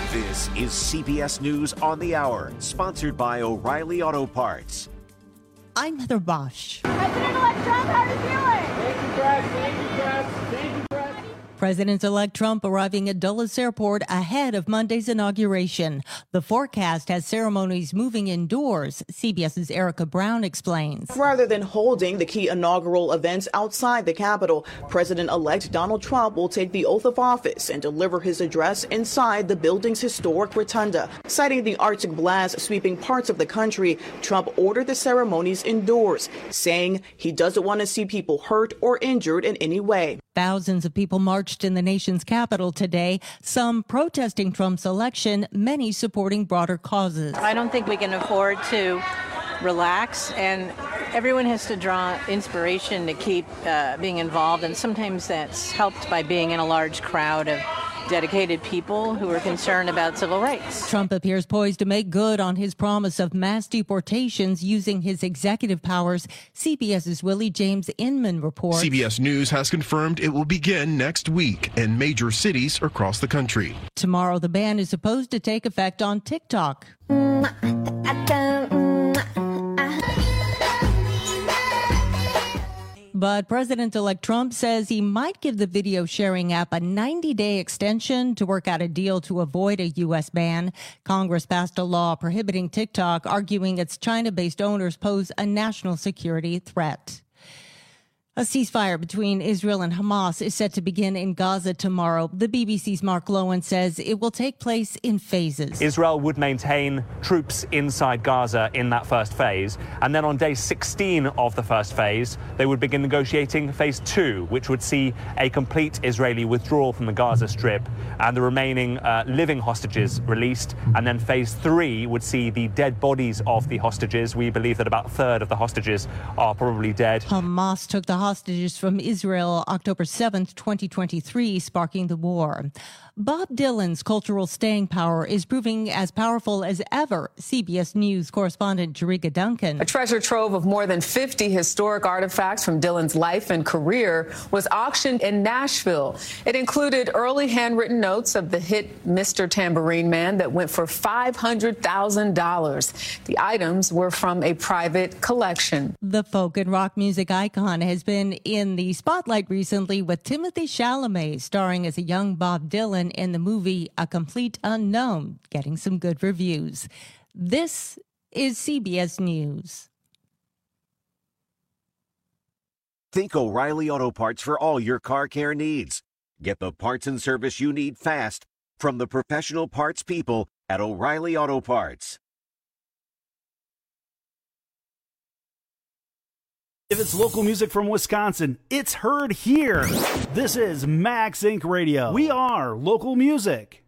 This is CBS News on the Hour, sponsored by O'Reilly Auto Parts. I'm Heather Bosch. President-elect Trump, how are you feeling? Thank you, Brad. Thank you, Brad. Thank you, Brad. President-elect Trump arriving at Dulles Airport ahead of Monday's inauguration. The forecast has ceremonies moving indoors. CBS's Erica Brown explains. Rather than holding the key inaugural events outside the Capitol, President-elect Donald Trump will take the oath of office and deliver his address inside the building's historic rotunda. Citing the Arctic blast sweeping parts of the country, Trump ordered the ceremonies indoors, saying he doesn't want to see people hurt or injured in any way. Thousands of people marched in the nation's capital today, some protesting Trump's election, many supporting broader causes. I don't think we can afford to relax, and everyone has to draw inspiration to keep being involved, and sometimes that's helped by being in a large crowd of dedicated people who are concerned about civil rights. Trump appears poised to make good on his promise of mass deportations using his executive powers. CBS's Willie James Inman reports. CBS News has confirmed it will begin next week in major cities across the country. Tomorrow, the ban is supposed to take effect on TikTok. But President-elect Trump says he might give the video sharing app a 90-day extension to work out a deal to avoid a U.S. ban. Congress passed a law prohibiting TikTok, arguing its China-based owners pose a national security threat. A ceasefire between Israel and Hamas is set to begin in Gaza tomorrow. The BBC's Mark Lowen says it will take place in phases. Israel would maintain troops inside Gaza in that first phase. And then on day 16 of the first phase, they would begin negotiating phase 2, which would see a complete Israeli withdrawal from the Gaza Strip and the remaining living hostages released. And then phase 3 would see the dead bodies of the hostages. We believe that about a third of the hostages are probably dead. Hamas took the hostages from Israel October 7th, 2023, sparking the war. Bob Dylan's cultural staying power is proving as powerful as ever. CBS News correspondent Jerica Duncan. A treasure trove of more than 50 historic artifacts from Dylan's life and career was auctioned in Nashville. It included early handwritten notes of the hit Mr. Tambourine Man that went for $500,000. The items were from a private collection. The folk and rock music icon has been in the spotlight recently with Timothée Chalamet starring as a young Bob Dylan in the movie A Complete Unknown, getting some good reviews. This is CBS News. Think O'Reilly Auto Parts for all your car care needs. Get the parts and service you need fast from the professional parts people at O'Reilly Auto Parts. If it's local music from Wisconsin, it's heard here. This is Max Inc. Radio. We are local music.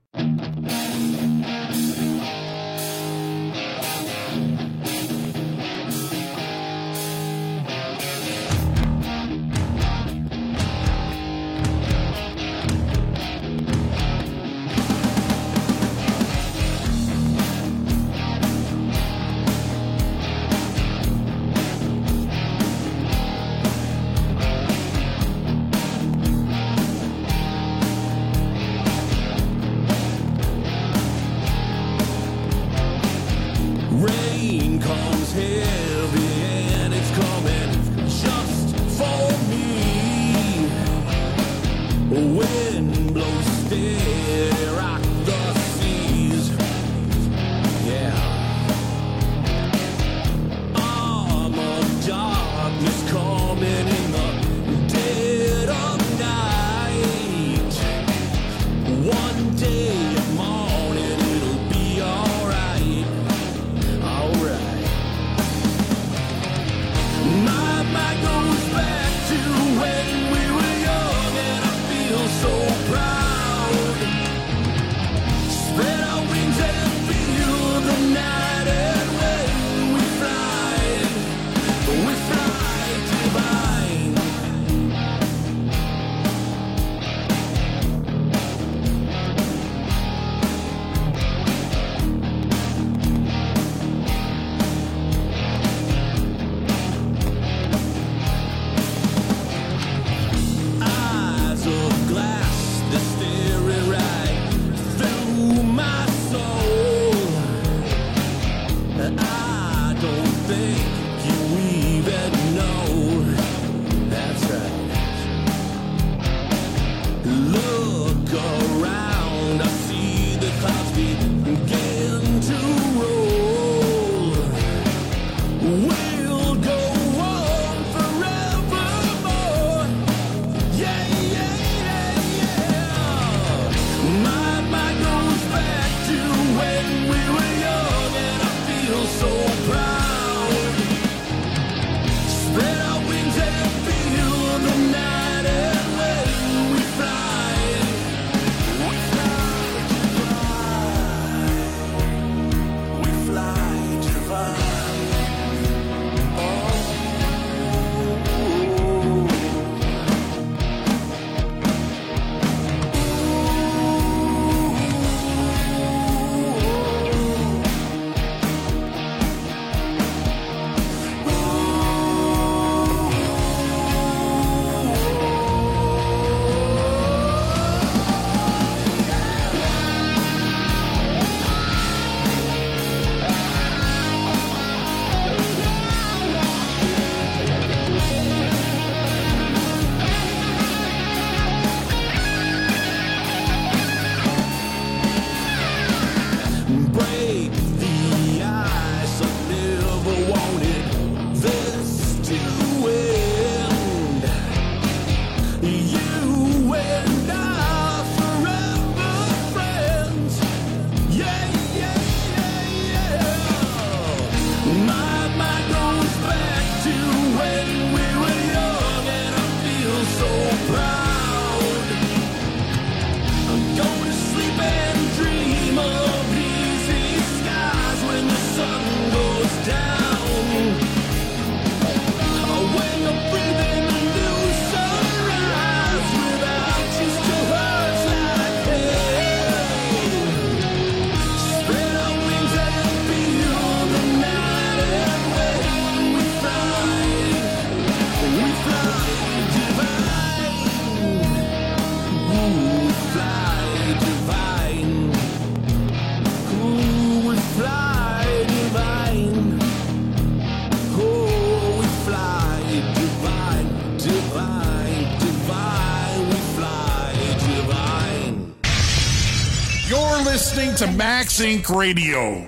listening to Max Inc. Radio.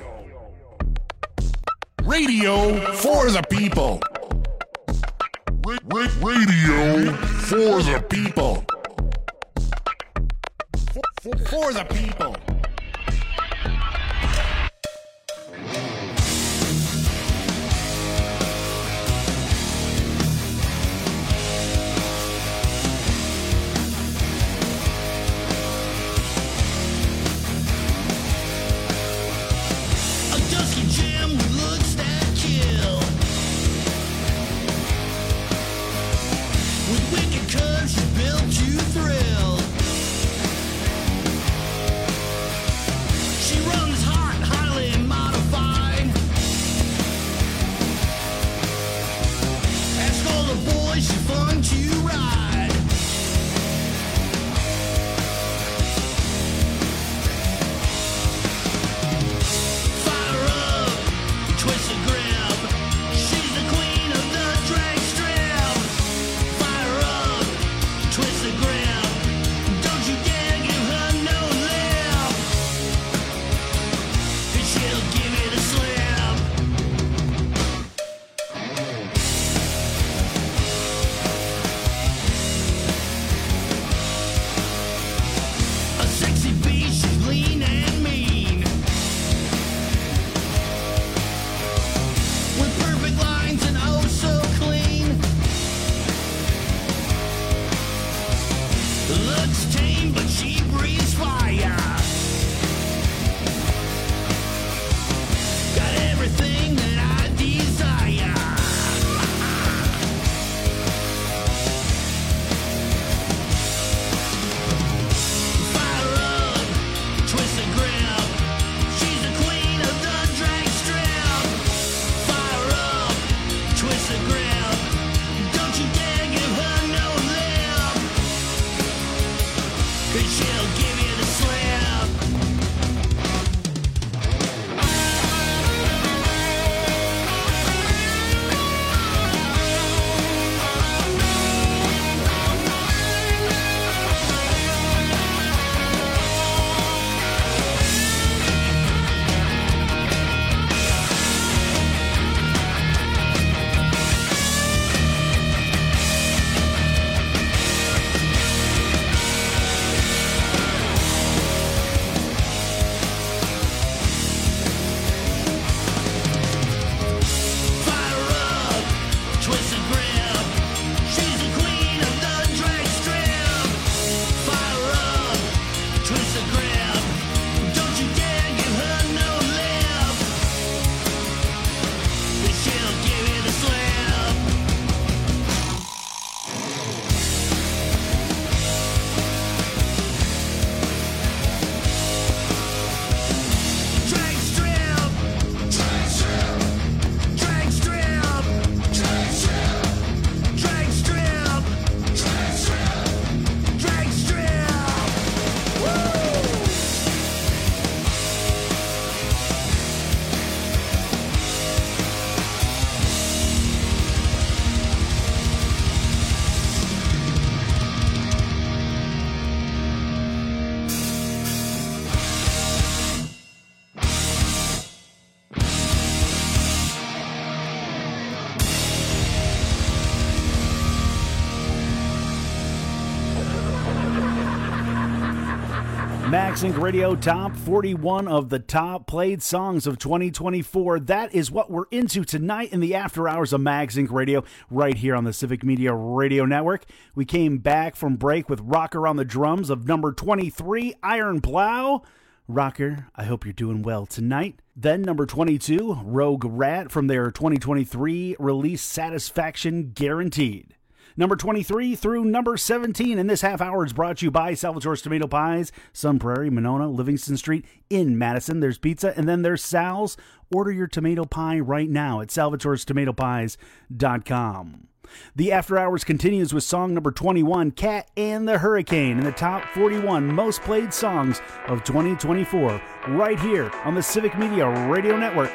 Radio for the people. Radio for the people. For the people. Max Inc. Radio Top 41 of the top played songs of 2024. That is what we're into tonight in the after hours of Max Inc. Radio right here on the Civic Media Radio Network. We came back from break with Rocker on the drums of number 23, Iron Plow. Rocker, I hope you're doing well tonight. Then number 22, Rogue Rat from their 2023 release Satisfaction Guaranteed. Number 23 through number 17 in this half hour is brought to you by Salvatore's Tomato Pies, Sun Prairie, Monona, Livingston Street in Madison. There's pizza, and then there's Sal's. Order your tomato pie right now at salvatorestomatopies.com. The After Hours continues with song number 21, Cat and the Hurricane, in the top 41 most played songs of 2024, right here on the Civic Media Radio Network.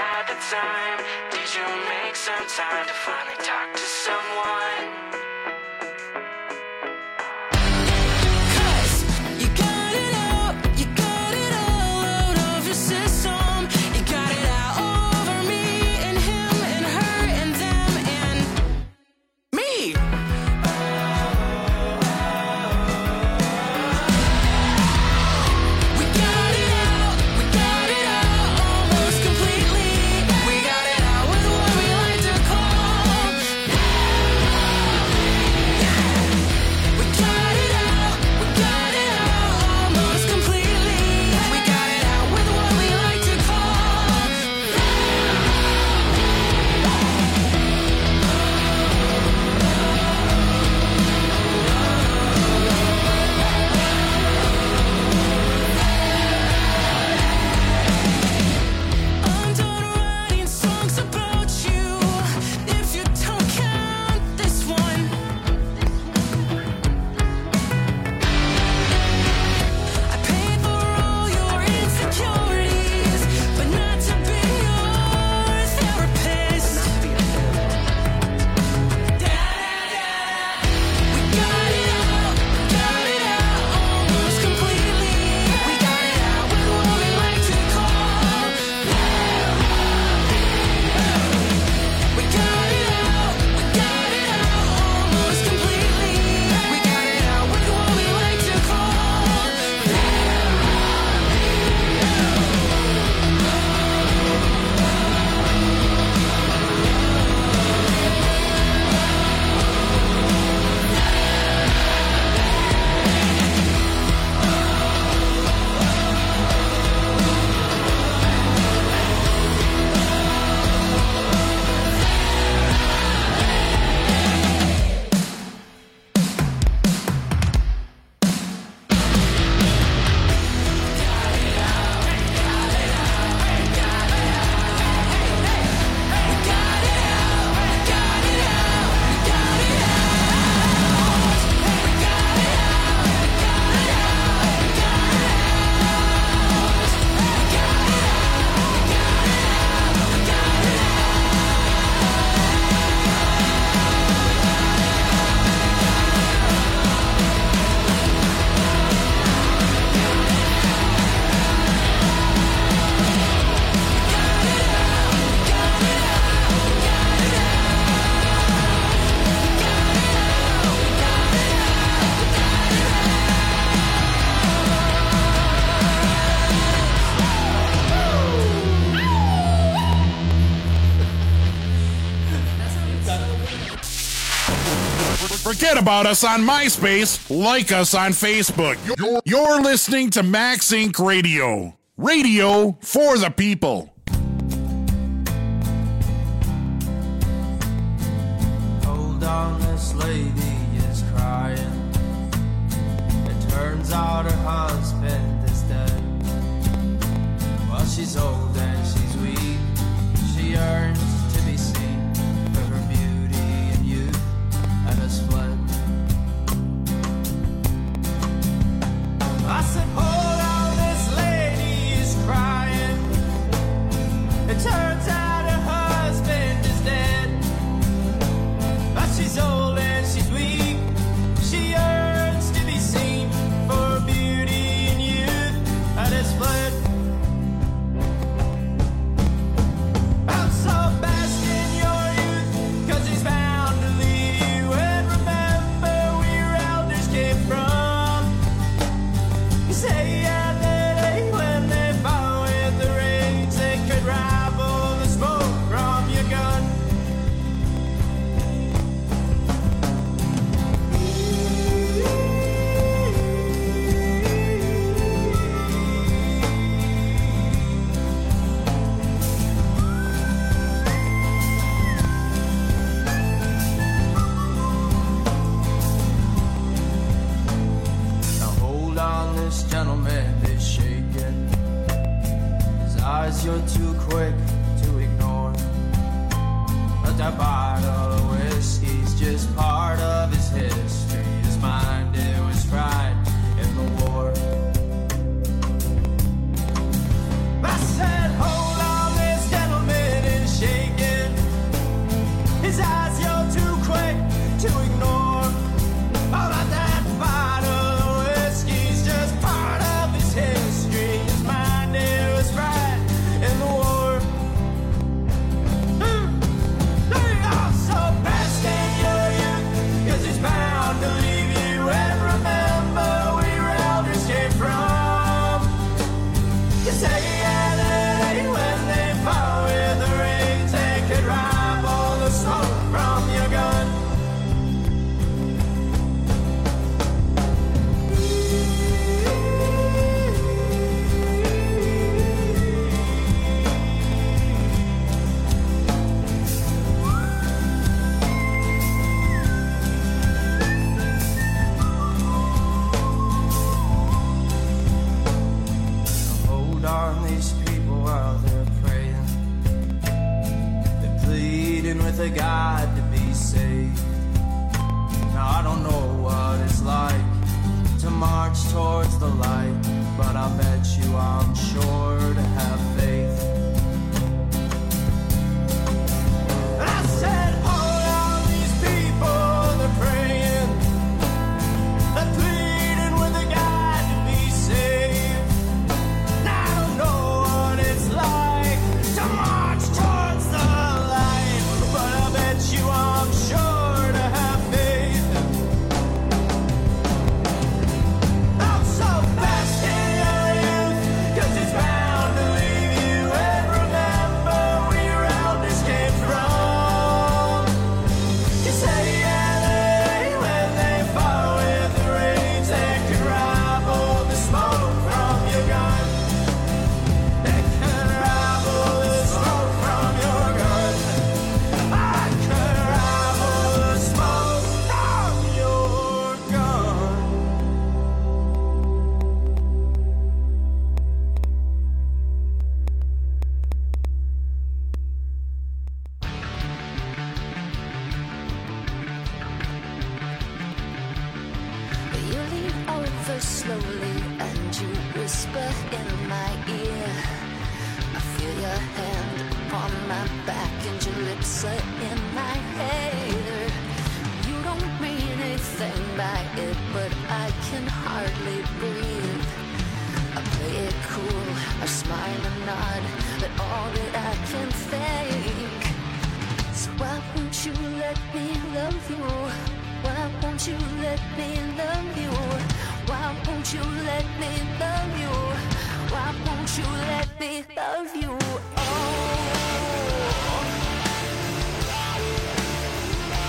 Time to finally talk to someone. Forget about us on MySpace. Like us on Facebook. You're listening to Max Inc. Radio. Radio for the people. Hold on, this lady is crying. It turns out her husband is dead. Well, she's old and she's weak. She yearns to be seen for her beauty and youth and has fled. I said, hold on, this lady is crying. It turns out her husband is dead. But she's old and she's weak. She yearns to be seen for her beauty and youth and has fled. I'm so best in your youth, 'cause he's bound to leave you. And remember where your elders came from. You say yeah, that ain't when they fought with the rage. They could rival the smoke from your gun. Now hold on, this gentleman is shaking. His eyes you're too quick to ignore. But that bottle of whiskey's just part of his history. His mind, it was fried in the war. I said, hold on, this gentleman is shaking. His eyes you're too quick to ignore. Oh, but that bottle of whiskey's just part of his history. His mind, it was fried in the war. I'm so best in your youth, 'cause he's bound to leave you. And remember where your elders came from. You say yeah, that ain't when they fought with the rage. They could rival the smoke from your gun. Hold on, these people while they're praying. They're pleading with a God to be saved. Now I don't know what it's like to march towards the light, but I'll bet you I'm sure to have faith. I said, hold on, these people, they're praying. They're pleading with a God to be saved. Now I don't know what it's like to march towards the light, but I bet you I'm sure to have faith. I'm so best in your youth, 'cause it's bound to leave you. And remember where your elders came from. You say yeah, that ain't when they fought with the rage. They could rival the smoke from your gun. They could rival the smoke from your gun. I could rival the smoke from your gun. You lean over slowly and you whisper in my ear. I feel your hand upon my back and your lips are in my hair. You don't mean anything by it, but I can hardly breathe. I play it cool, I smile and nod, but all that I can think. So why won't you let me love you? Why won't you let me love you? Why won't you let me love you? Why won't you let me love you? Oh.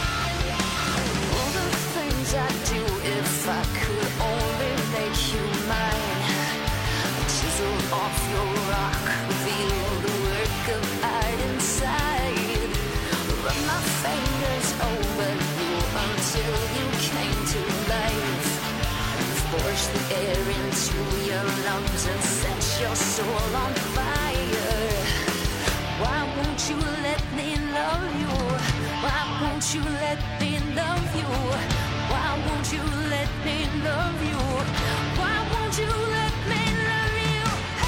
rock, reveal the work of art inside. Run my fingers over you until you came to life. Force the air into your lungs and set your soul on fire. Why won't you let me love you? Why won't you let me love you? Why won't you let me love you? Why won't you let me love you?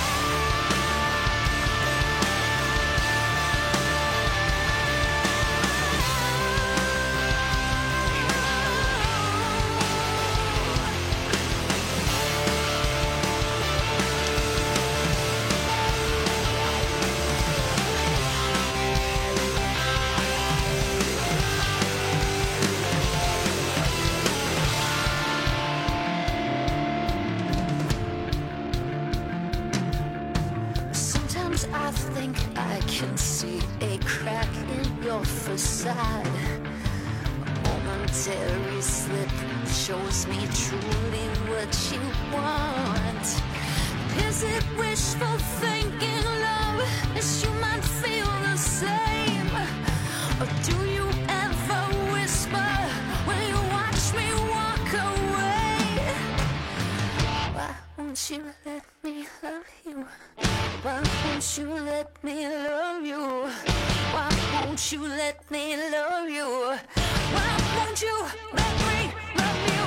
Sometimes I think I can see a crack in your facade. A momentary slip shows me truly what you want. Is it wishful thinking, love? As you might feel the same. Or do you ever whisper when you watch me walk away? Why won't you let me love you? Why won't you let me love you? Why won't you let me love you? Why won't you let me love you?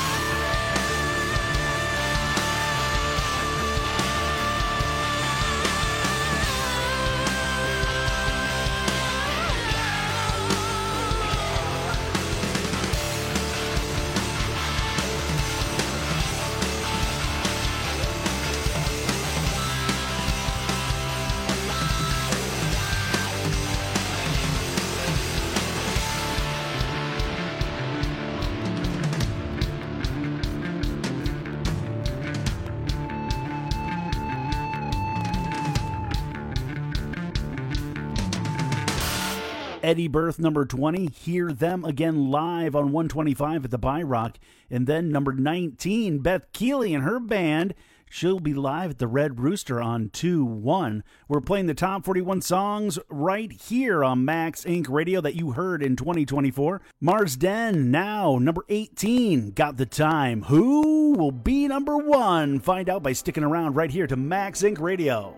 Eddie Birth, number 20, Hear Them Again live on 125 at the ByRock. And then number 19, Beth Keeley and her band. She'll be live at the Red Rooster on 2/1. We're playing the top 41 songs right here on Max Inc. Radio that you heard in 2024. Mars Den, now number 18, Got the Time. Who will be number 1? Find out by sticking around right here to Max Inc. Radio.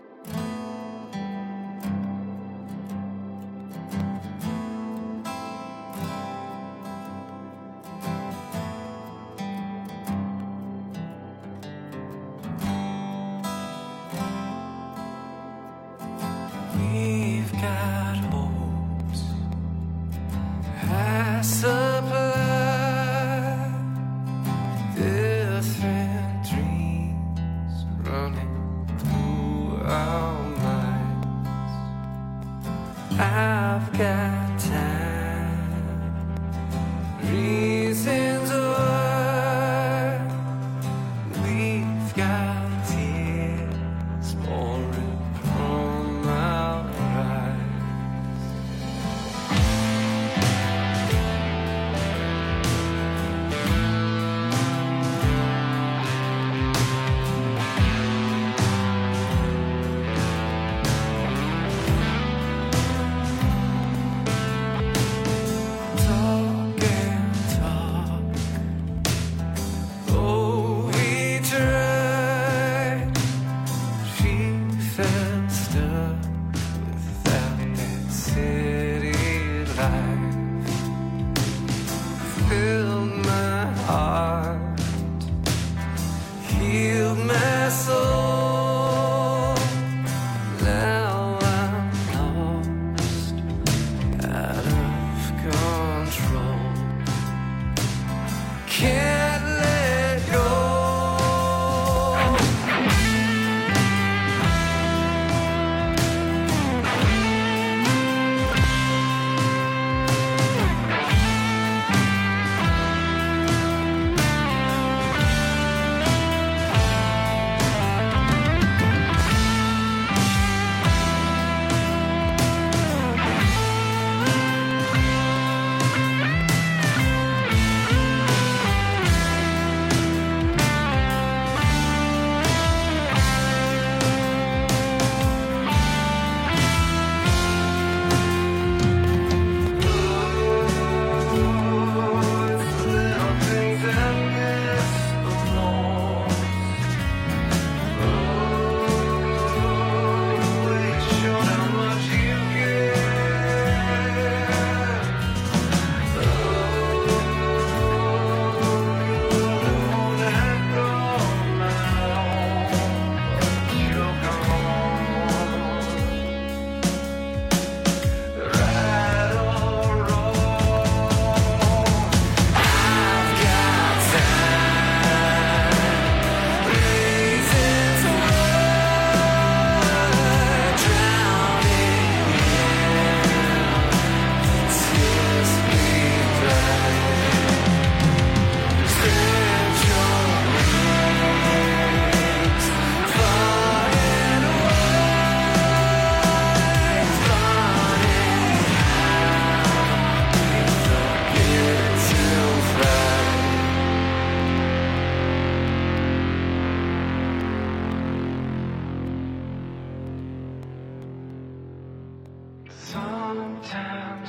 We've got hopes, I supply different dreams running through our minds. I've got time, reasons why. We've got tears pouring from our eyes.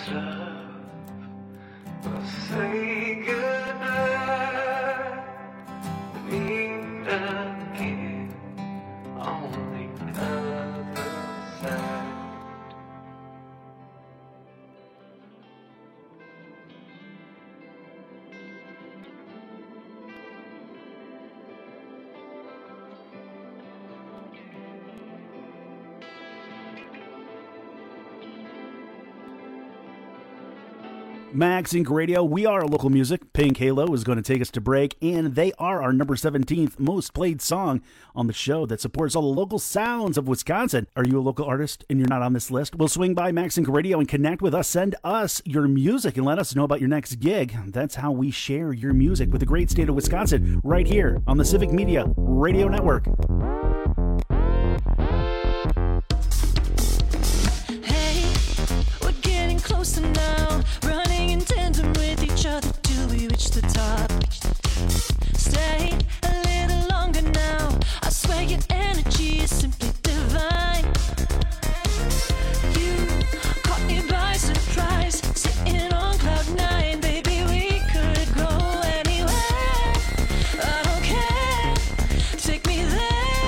Say goodnight, meet again on the other side. Max Inc. Radio, we are local music. Pink Halo is going to take us to break, and they are our number 17th most played song on the show that supports all the local sounds of Wisconsin. Are you a local artist and you're not on this list? Well, swing by Max Inc. Radio and connect with us. Send us your music and let us know about your next gig. That's how we share your music with the great state of Wisconsin right here on the Civic Media Radio Network. Closer now, running in tandem with each other till we reach the top. Stay a little longer now. I swear your energy is simply divine. You caught me by surprise, sitting on cloud nine. Baby, we could go anywhere. I don't care. Take me there.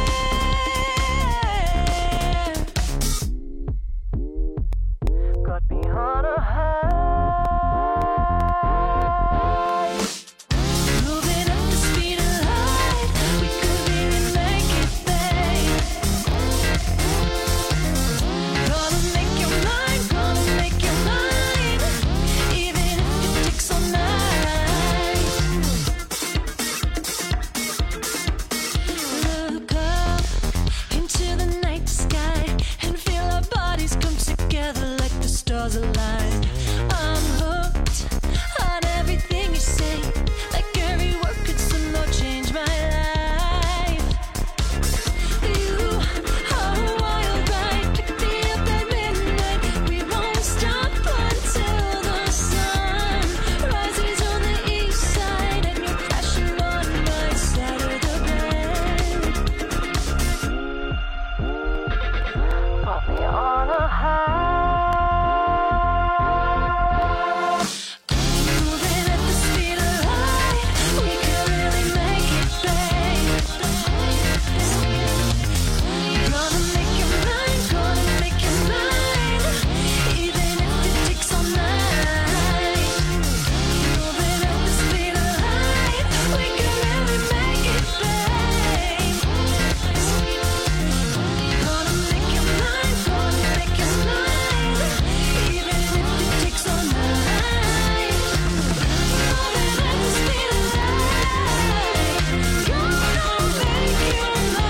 Got me on a high. Moving at the speed of light. We could really make it, babe. Gonna make your mind, gonna make your mind. Even if it takes all night. Look up into the night sky and feel our bodies come together like the stars align. I'm hooked on everything you say, like every word could somehow change my life. You are a wild ride, pick me up at midnight. We won't stop until the sun rises on the east side and you're crashing on my side of the bed. Put me on a high. Moving at the speed of light, we could really make it, babe. Gonna make your mind, gonna make your mind. Even if it takes all night. Moving at the speed of light, we could really make it, babe. Gonna make your mind, gonna make your mind. Even if it takes all night. Moving at the speed of light, gonna make your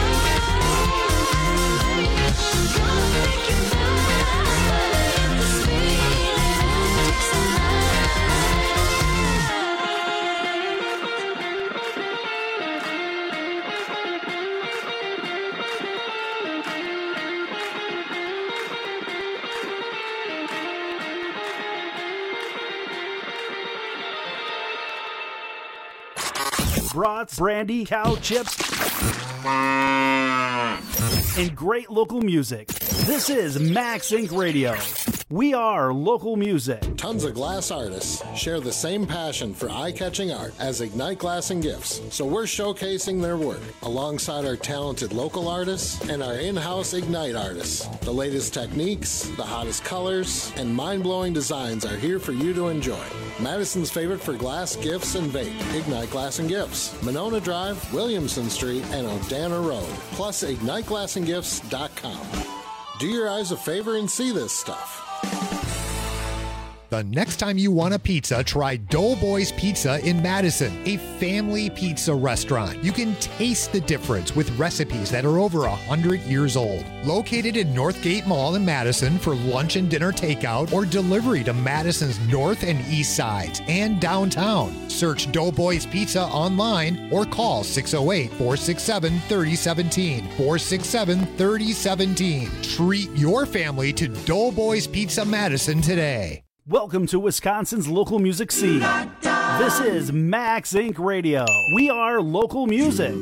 mind. Gonna make your mind. The speed takes all Brats, brandy, cow chips, and great local music. This is Max Inc. Radio. We are local music. Tons of glass artists share the same passion for eye-catching art as Ignite Glass and Gifts, so we're showcasing their work alongside our talented local artists and our in-house Ignite artists. The latest techniques, the hottest colors, and mind-blowing designs are here for you to enjoy. Madison's favorite for glass, gifts, and vape, Ignite Glass and Gifts. Monona Drive, Williamson Street, and Odana Road, plus IgniteGlassandGifts.com. Do your eyes a favor and see this stuff. The next time you want a pizza, try Doughboys Pizza in Madison, a family pizza restaurant. You can taste the difference with recipes that are over 100 years old. Located in Northgate Mall in Madison for lunch and dinner takeout or delivery to Madison's north and east sides and downtown. Search Doughboys Pizza online or call 608-467-3017. 467-3017. Treat your family to Doughboys Pizza Madison today. Welcome to Wisconsin's local music scene. This is Max Inc. Radio. We are local music.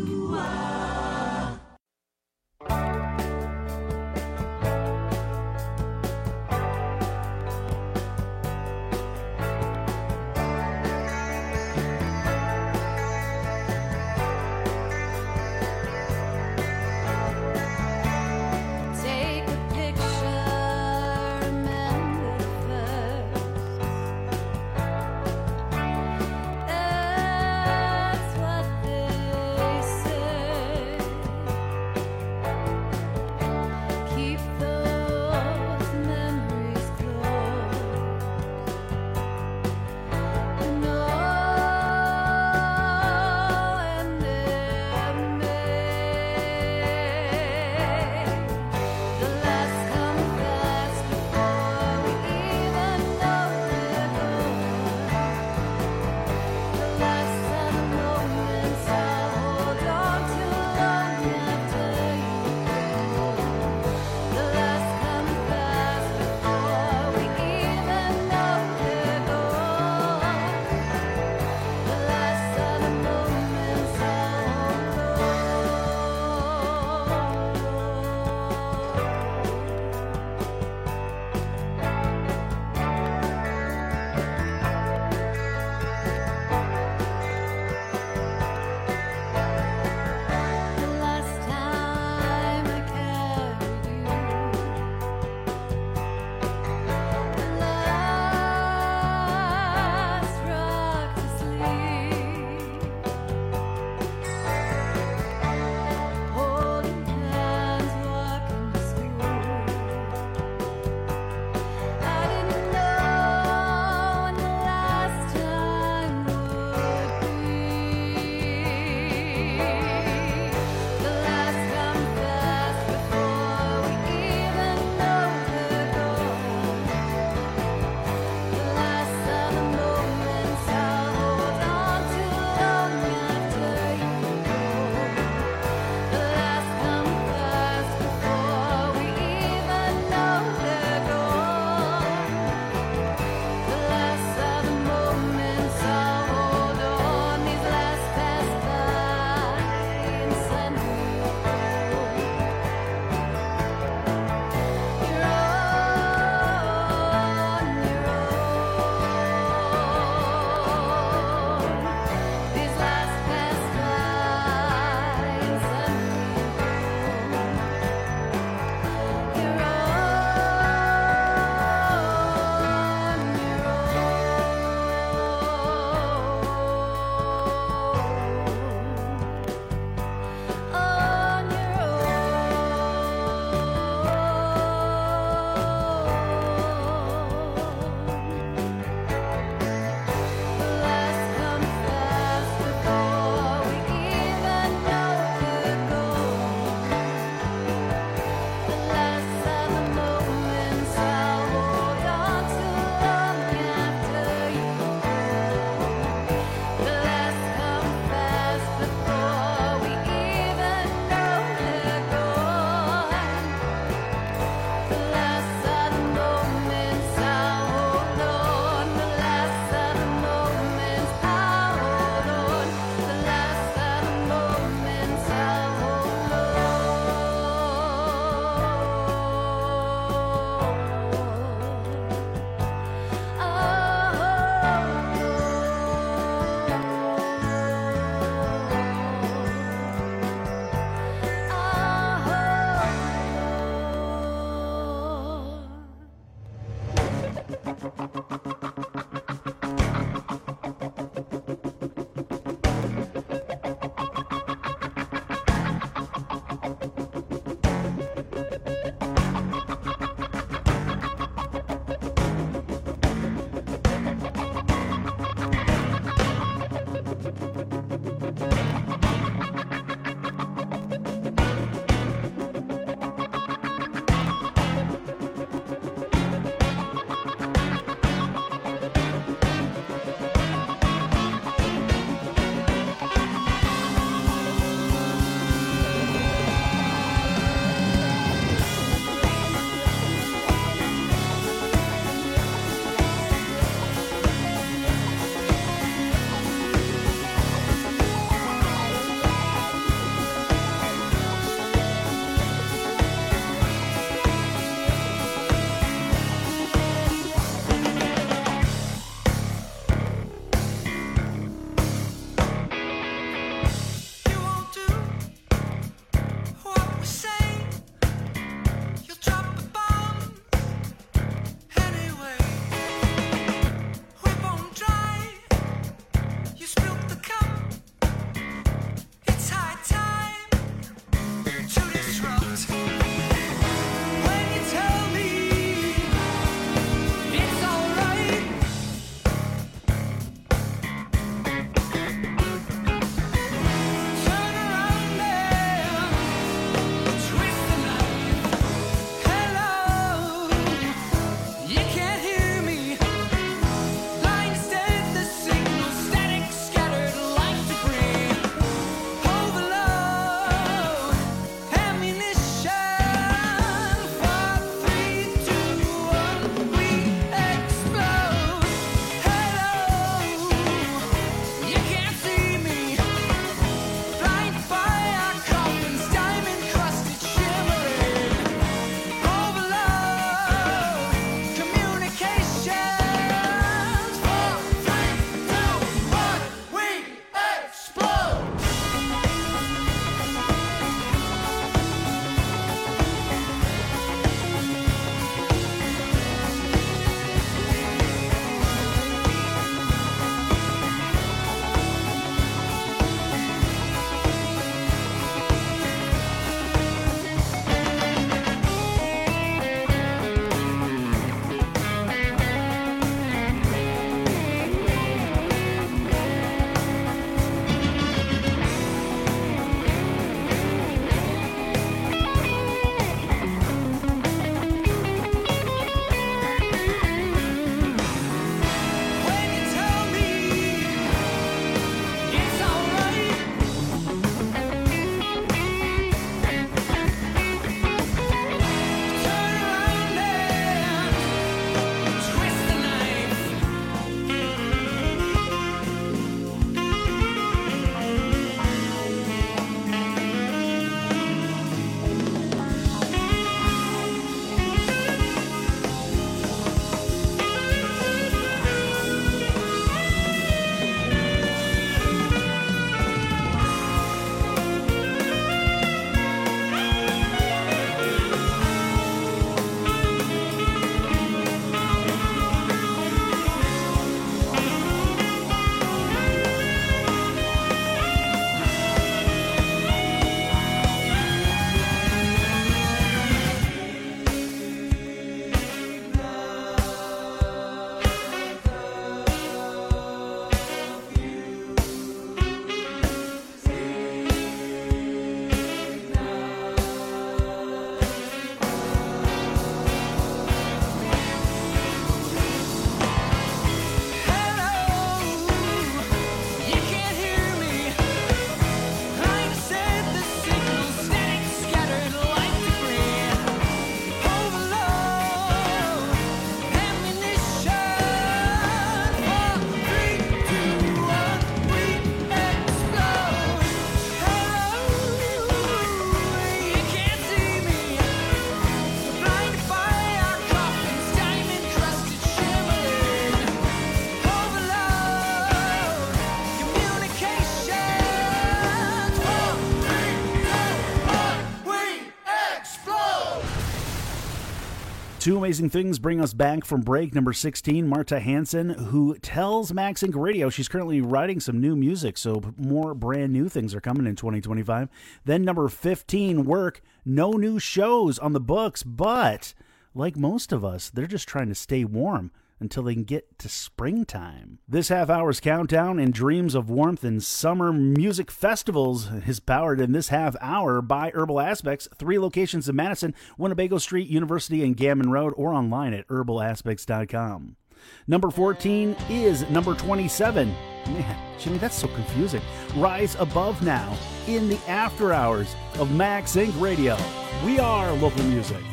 Two amazing things bring us back from break. Number 16, Marta Hansen, who tells Max Inc. Radio she's currently writing some new music, so more brand new things are coming in 2025. Then number 15, Work, no new shows on the books, but like most of us, they're just trying to stay warm until they can get to springtime. This half hour's countdown and dreams of warmth and summer music festivals is powered in this half hour by Herbal Aspects, 3 locations in Madison, Winnebago Street, University, and Gammon Road, or online at herbalaspects.com. Number 14 is number 27. Man, Jimmy, that's so confusing. Rise Above now in the after hours of Max Inc. Radio. We are local music.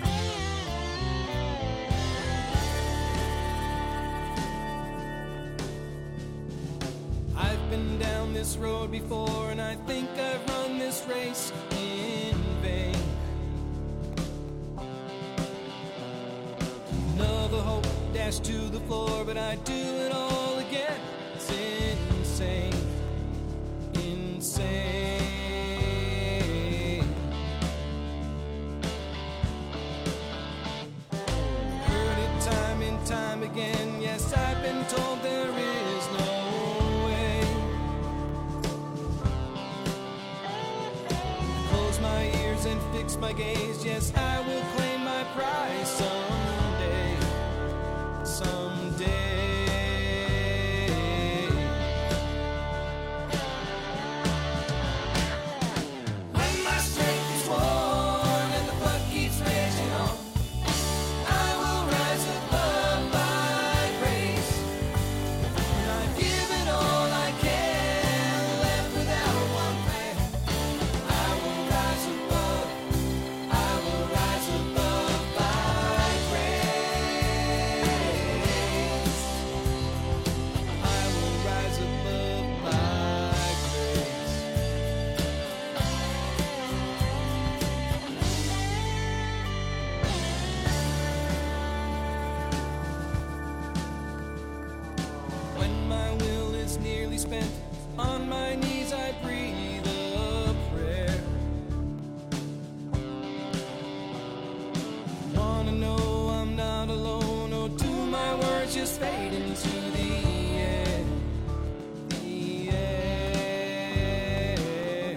I've been down this road before, and I think I've run this race in vain. Another hope dashed to the floor, but I do it all again. It's insane, insane. Heard it time and time again. Yes, I've been told there is no way. Close my ears and fix my gaze. Yes, I will claim my prize someday, someday. When my strength is worn and the blood keeps raging on, I will rise above by grace. When I've given all I can, left without one plan, I will rise above. I will rise above by grace. I will rise above by grace. When my will is nearly spent, on my knees I breathe a prayer. Wanna know I'm not alone, or do my words just fade into the air? The air.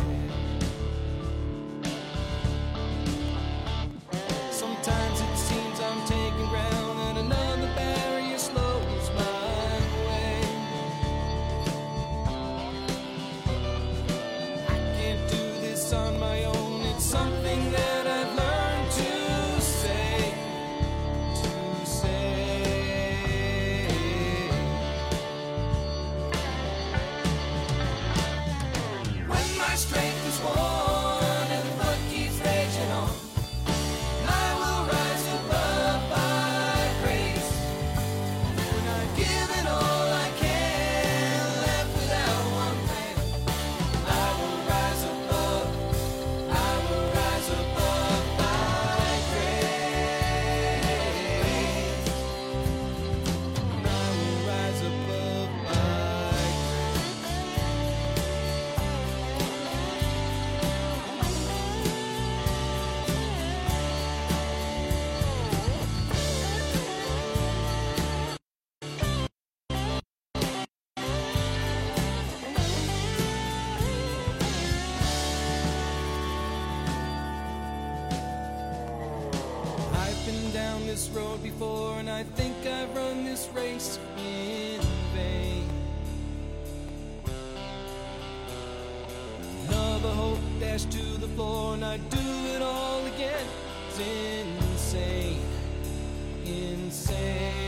Sometimes it seems I'm taking ground, and another barrier slows my way. I can't do this on my own. It's something that I've learned to say, to say. When my strength is worn and the blood keeps raging on, I will rise above by grace. When I've given all I can, left without one plan, I will rise above. I will rise above by grace. I will rise above by I've been down this road before, and I think I've run this race in vain. Another hope dashed to the floor, and I do it all again. It's insane, insane.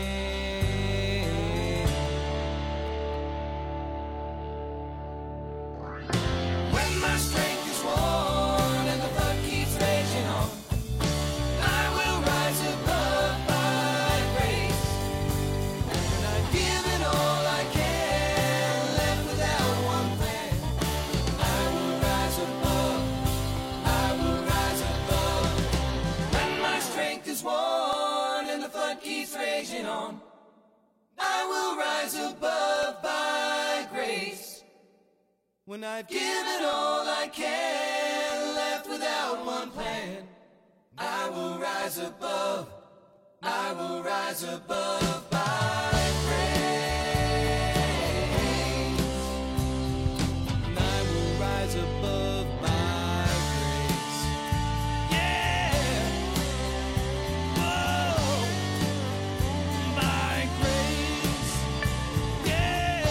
When my strength is worn and the blood keeps raging on, I will rise above by grace. When I've given all I can, left without one plan, I will rise above. I will rise above. When my strength is worn and the flood keeps raging on, I will rise above by grace. When I've given all I can, left without one plan, I will rise above. I will rise above my grace. I will rise above my grace. Yeah. Oh, my grace. Yeah.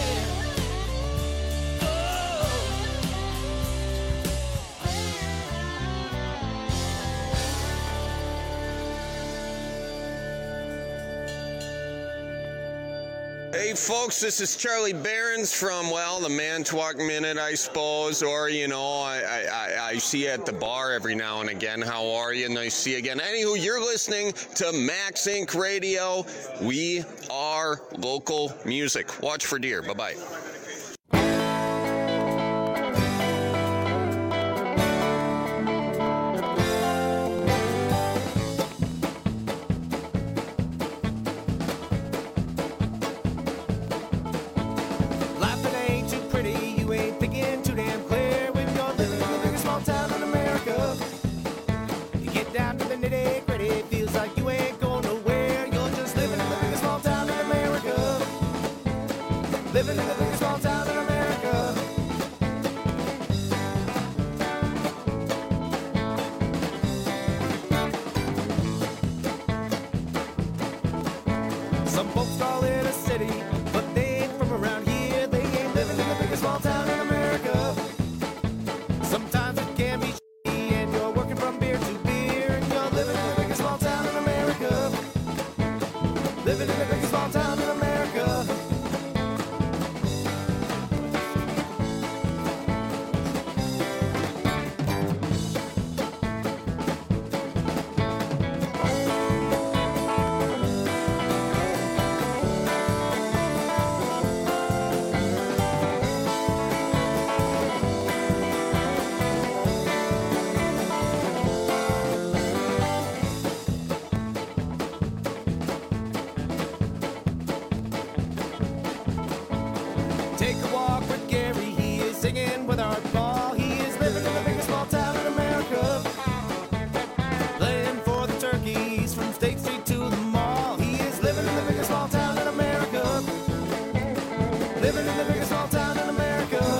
Hey folks, this is Charlie Behrens from, well, the Manitowoc Minute, I suppose, or, you know, I see you at the bar every now and again. How are you? Nice to see you again. Anywho, you're listening to Max Inc. Radio. We are local music. Watch for deer. Bye-bye. Life it ain't too pretty, you ain't thinking too damn clear when you're living in the biggest small town in America. You get down to the nitty gritty, it feels like you ain't going nowhere. You're just living in the biggest small town in America. Living in the biggest small town in America. Some folks call it a city, but they ain't from around here. They ain't living in the biggest small town in America. Sometimes it can be shitty and you're working from beer to beer and you're living in the biggest small town in America. Living in the biggest small town in America. Take a walk with Gary, he is singing with Art Ball. He is living in the biggest small town in America. Playing for the turkeys from State Street to the mall. He is living in the biggest small town in America. Living in the biggest small town in America.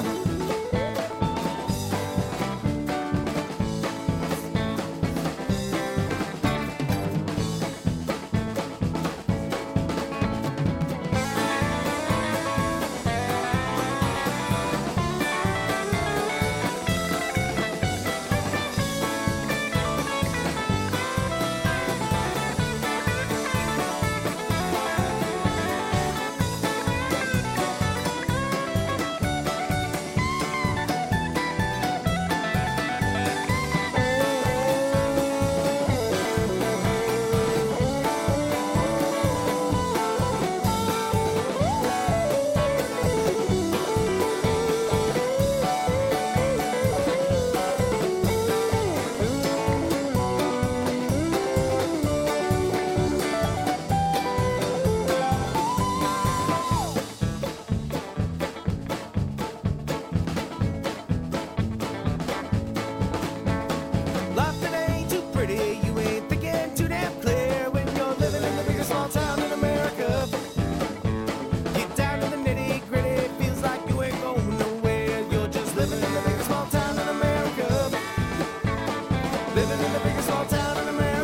Life it ain't too pretty, you ain't thinking too damn clear when you're living in the biggest small town in America. Get down to the nitty gritty, feels like you ain't going nowhere. You're just living in the biggest small town in America. Living in the biggest small town in America.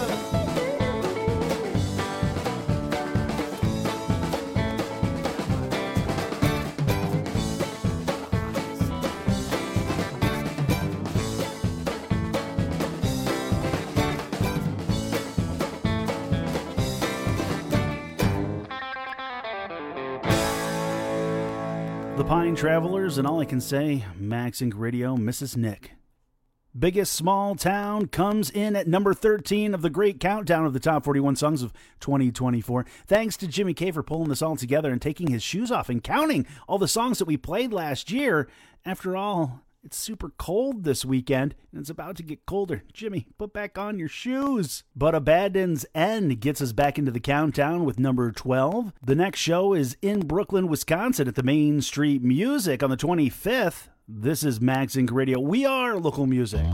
The Pine Travelers, and all I can say, Max Inc. Radio misses Nick. Biggest Small Town comes in at number 13 of the great countdown of the top 41 songs of 2024. Thanks to Jimmy K for pulling this all together and taking his shoes off and counting all the songs that we played last year. After all, it's super cold this weekend, and it's about to get colder. Jimmy, put back on your shoes. But Abandon's End gets us back into the countdown with number 12. The next show is in Brooklyn, Wisconsin at the Main Street Music on the 25th. This is Max Inc. Radio. We are local music.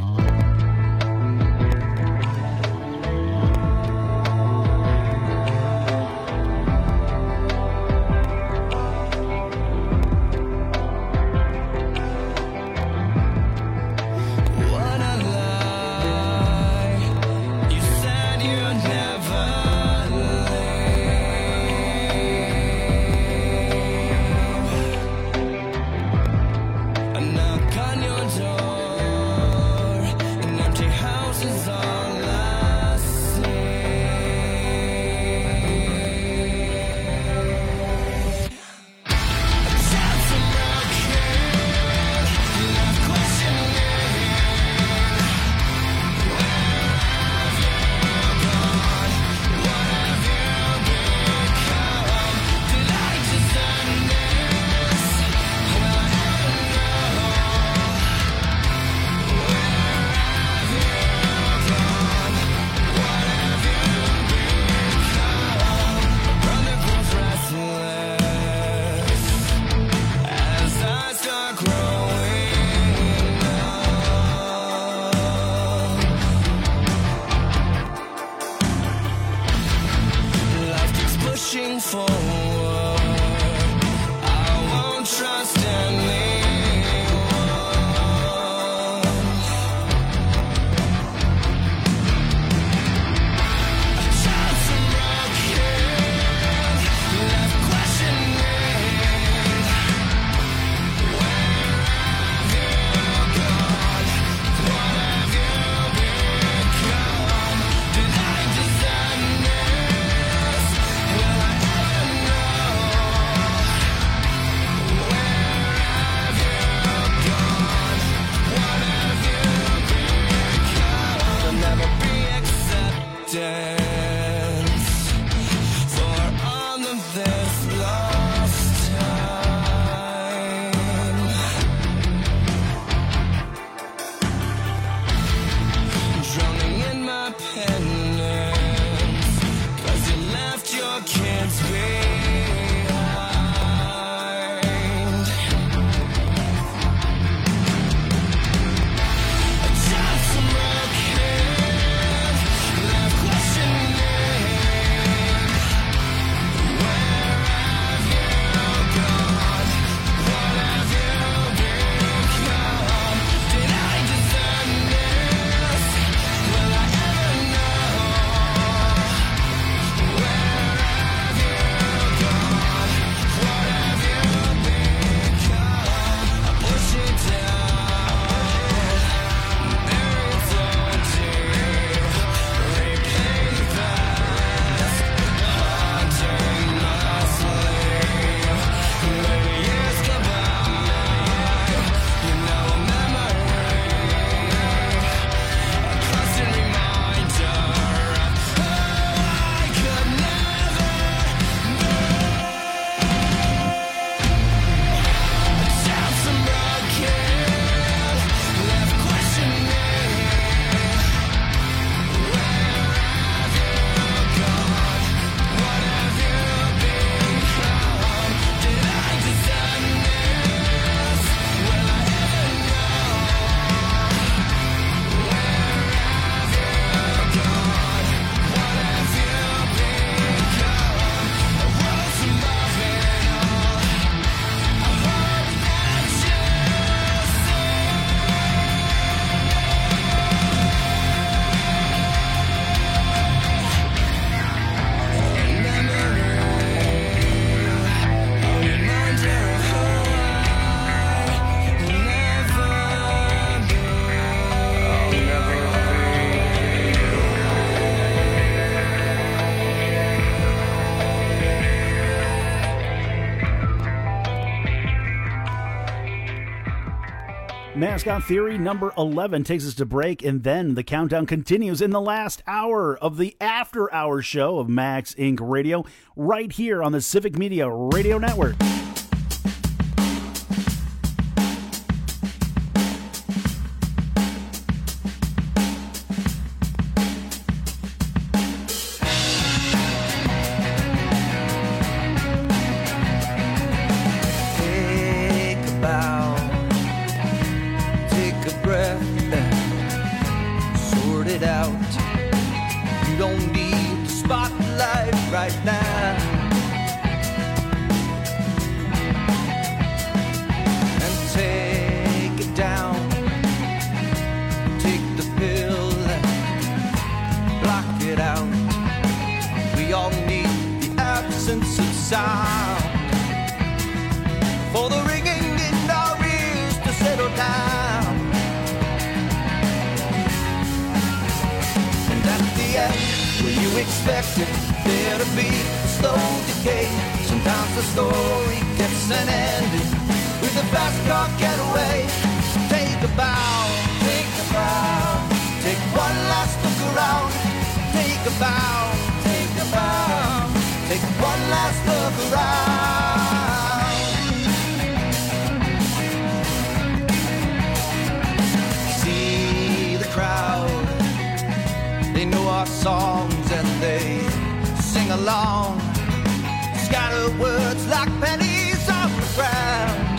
Mascot Theory number 11 takes us to break, and then the countdown continues in the last hour of the After Hours show of Max Inc. Radio, right here on the Civic Media Radio Network. Songs and they sing along, scatter words like pennies on the ground.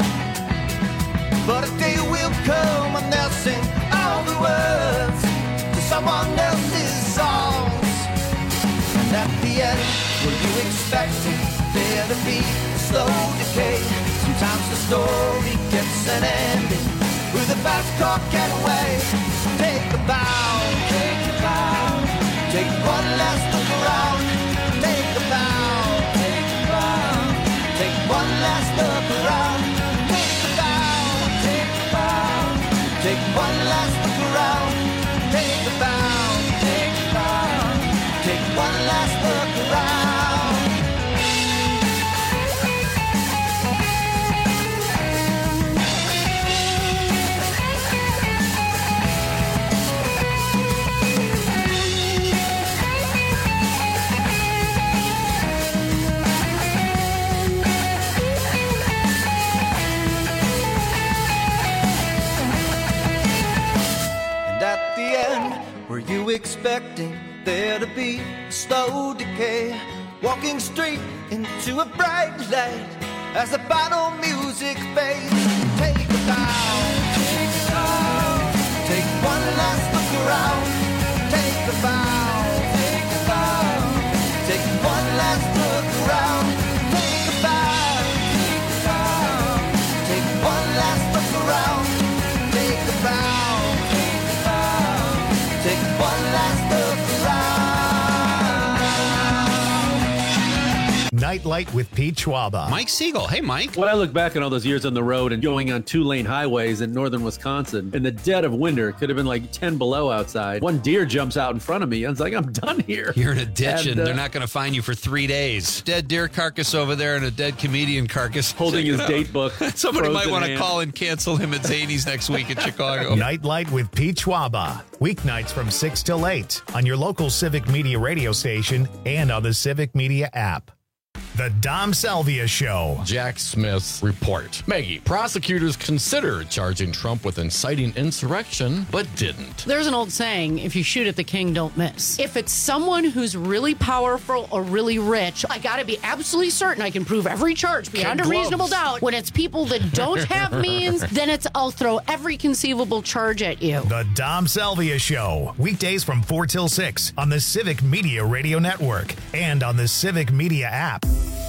But a day will come when they'll sing all the words to someone else's songs. And at the end, were you expecting there to be a slow decay? Sometimes the story gets an ending with a fast car getaway. Take a bow, take a bow. Take one last look around, take a bow, take a bow, take one last look around, take a bow, take a bow, take one last look around, take a bow, take a bow, take one last look around. Were you expecting there to be a slow decay? Walking straight into a bright light as the final music fades. Take a bow, take a bow, take one last look around. Take a bow, take a bow, take one last look around. Take a bow, take a bow, take one last look around. Take a bow, take a bow, take one last look around. Nightlight with Pete Schwaba. Mike Siegel. Hey, Mike. When I look back on all those years on the road and going on 2-lane highways in northern Wisconsin, in the dead of winter, it could have been like 10 below outside. One deer jumps out in front of me. I was like, I'm done here. You're in a ditch and they're not going to find you for 3 days. Dead deer carcass over there and a dead comedian carcass. Holding his date book. Somebody might want to call and cancel him at Zany's next week in Chicago. Nightlight with Pete Schwaba. Weeknights from 6 till 8 on your local Civic Media radio station and on the Civic Media app. The Dom Salvia Show. Jack Smith's report. Maggie, prosecutors considered charging Trump with inciting insurrection, but didn't. There's an old saying, if you shoot at the king, don't miss. If it's someone who's really powerful or really rich, I gotta be absolutely certain I can prove every charge beyond a reasonable doubt. When it's people that don't have means, then it's I'll throw every conceivable charge at you. The Dom Salvia Show. Weekdays from 4 till 6 on the Civic Media Radio Network and on the Civic Media app.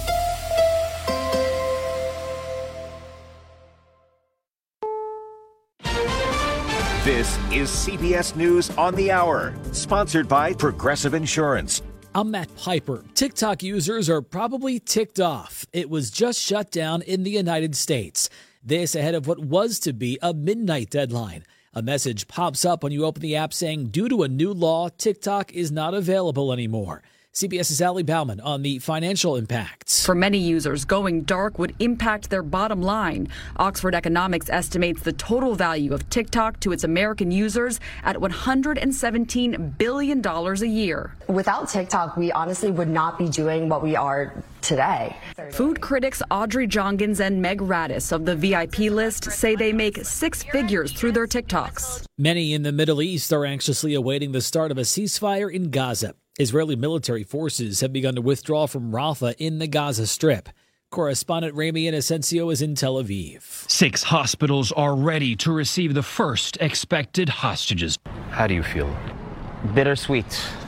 This is CBS News on the Hour, sponsored by Progressive Insurance. I'm Matt Piper. TikTok users are probably ticked off. It was just shut down in the United States. This ahead of what was to be a midnight deadline. A message pops up when you open the app saying, due to a new law, TikTok is not available anymore. CBS's Allie Bauman on the financial impacts. For many users, going dark would impact their bottom line. Oxford Economics estimates the total value of TikTok to its American users at $117 billion a year. Without TikTok, we honestly would not be doing what we are today. Food critics Audrey Jongans and Meg Radis of the VIP list say they make six figures through their TikToks. Many in the Middle East are anxiously awaiting the start of a ceasefire in Gaza. Israeli military forces have begun to withdraw from Rafah in the Gaza Strip. Correspondent Rami Inocencio is in Tel Aviv. 6 hospitals are ready to receive the first expected hostages. How do you feel? Bittersweet.